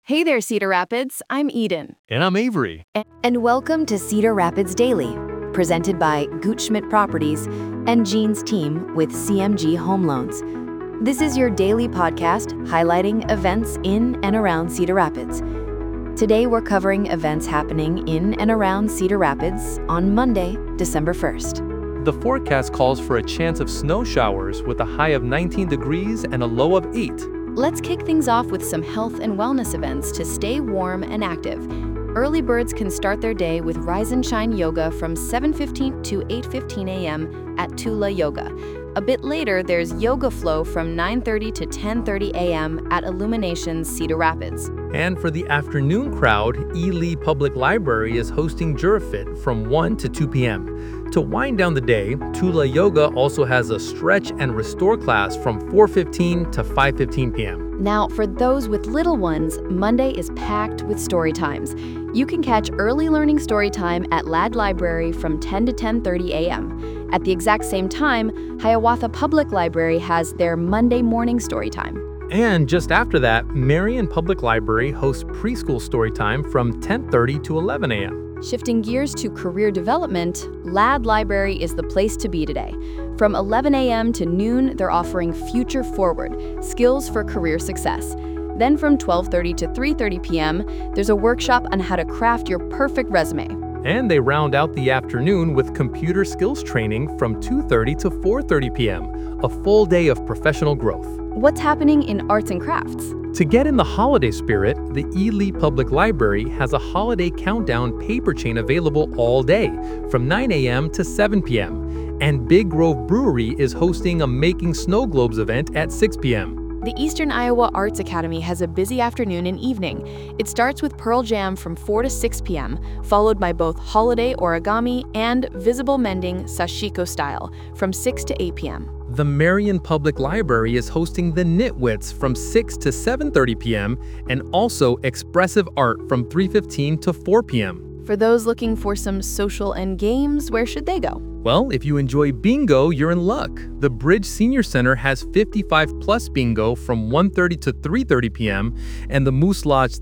Hey there, Cedar Rapids. I'm Eden. And I'm Avery. And welcome to Cedar Rapids Daily, presented by Gutschmidt Properties and Jean's team with CMG Home Loans. This is your daily podcast highlighting events in and around Cedar Rapids. Today we're covering events happening in and around Cedar Rapids on Monday, December 1st. The forecast calls for a chance of snow showers with a high of 19 degrees and a low of 8. Let's kick things off with some health and wellness events to stay warm and active. Early birds can start their day with Rise and Shine Yoga from 7:15 to 8:15 a.m. at Tula Yoga. A bit later, there's Yoga Flow from 9:30 to 10:30 a.m. at Illuminations Cedar Rapids. And for the afternoon crowd, Ely Public Library is hosting JuraFit from 1 to 2 p.m. To wind down the day, Tula Yoga also has a stretch and restore class from 4:15 to 5:15 p.m. Now, for those with little ones, Monday is packed with story times. You can catch early learning story time at Ladd Library from 10 to 10:30 a.m. At the exact same time, Hiawatha Public Library has their Monday morning story time. And just after that, Marion Public Library hosts preschool story time from 10:30 to 11 a.m. Shifting gears to career development, Ladd Library is the place to be today. From 11 a.m. to noon, they're offering Future Forward, Skills for Career Success. Then from 12:30 to 3:30 p.m., there's a workshop on how to craft your perfect resume. And they round out the afternoon with computer skills training from 2:30 to 4:30 p.m., a full day of professional growth. What's happening in arts and crafts? To get in the holiday spirit, the Ely Public Library has a holiday countdown paper chain available all day, from 9 a.m. to 7 p.m. And Big Grove Brewery is hosting a Making Snow Globes event at 6 p.m. The Eastern Iowa Arts Academy has a busy afternoon and evening. It starts with Pearl Jam from 4 to 6 p.m., followed by both holiday origami and visible mending sashiko style from 6 to 8 p.m. The Marion Public Library is hosting the Knitwits from 6 to 7:30 p.m. and also Expressive Art from 3:15 to 4 p.m. For those looking for some social and games, where should they go? Well, if you enjoy bingo, you're in luck. The Bridge Senior Center has 55 plus bingo from 1:30 to 3:30 p.m. and the Moose Lodge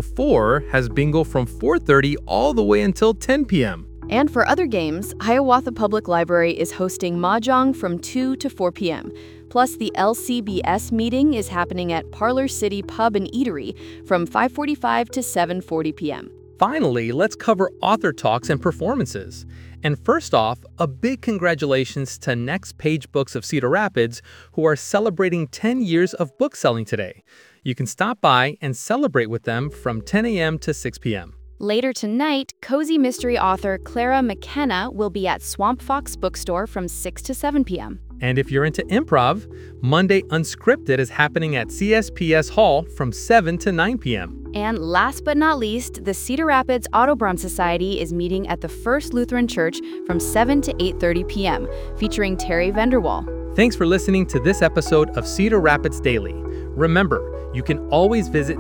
304 has bingo from 4:30 all the way until 10 p.m. And for other games, Hiawatha Public Library is hosting Mahjong from 2 to 4 p.m. Plus, the LCBS meeting is happening at Parlor City Pub and Eatery from 5:45 to 7:40 p.m. Finally, let's cover author talks and performances. And first off, a big congratulations to Next Page Books of Cedar Rapids, who are celebrating 10 years of book selling today. You can stop by and celebrate with them from 10 a.m. to 6 p.m. Later tonight, cozy mystery author Clara McKenna will be at Swamp Fox Bookstore from 6 to 7 p.m. And if you're into improv, Monday Unscripted is happening at CSPS Hall from 7 to 9 p.m. And last but not least, the Cedar Rapids Audubon Society is meeting at the First Lutheran Church from 7 to 8:30 p.m., featuring Terry Vanderwall. Thanks for listening to this episode of Cedar Rapids Daily. Remember, you can always visit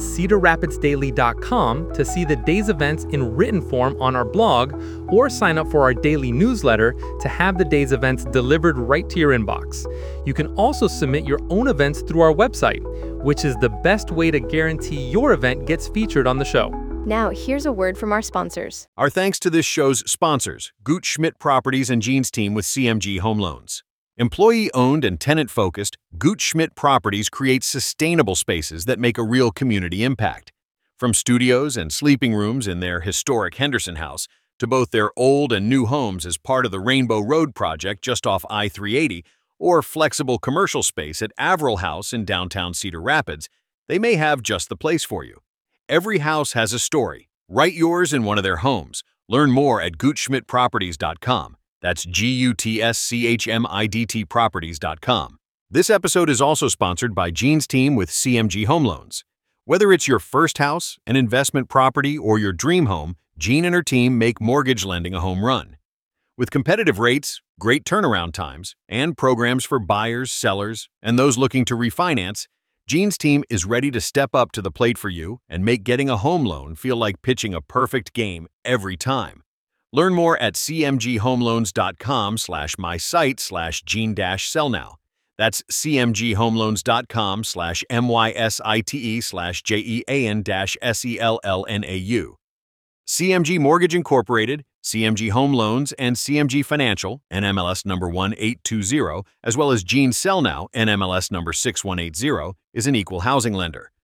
cedarrapidsdaily.com to see the day's events in written form on our blog or sign up for our daily newsletter to have the day's events delivered right to your inbox. You can also submit your own events through our website, which is the best way to guarantee your event gets featured on the show. Now, here's a word from our sponsors. Our thanks to this show's sponsors, Gutschmidt Properties and Jean's team with CMG Home Loans. Employee-owned and tenant-focused, Gutschmidt Properties creates sustainable spaces that make a real community impact. From studios and sleeping rooms in their historic Henderson House to both their old and new homes as part of the Rainbow Road project just off I-380 or flexible commercial space at Averill House in downtown Cedar Rapids, they may have just the place for you. Every house has a story. Write yours in one of their homes. Learn more at gutschmidtproperties.com. That's GUTSCHMIDT Properties.com. This episode is also sponsored by Jean's team with CMG Home Loans. Whether it's your first house, an investment property, or your dream home, Jean and her team make mortgage lending a home run. With competitive rates, great turnaround times, and programs for buyers, sellers, and those looking to refinance, Jean's team is ready to step up to the plate for you and make getting a home loan feel like pitching a perfect game every time. Learn more at cmghomeloans.com/mysite/Jean-sell now. That's cmghomaloans.com/mysite/JEAN-SELLNAU. CMG Mortgage Incorporated, CMG Home Loans, and CMG Financial, NMLS number 1820, as well as Gene Sell Now, NMLS number 6180, is an equal housing lender.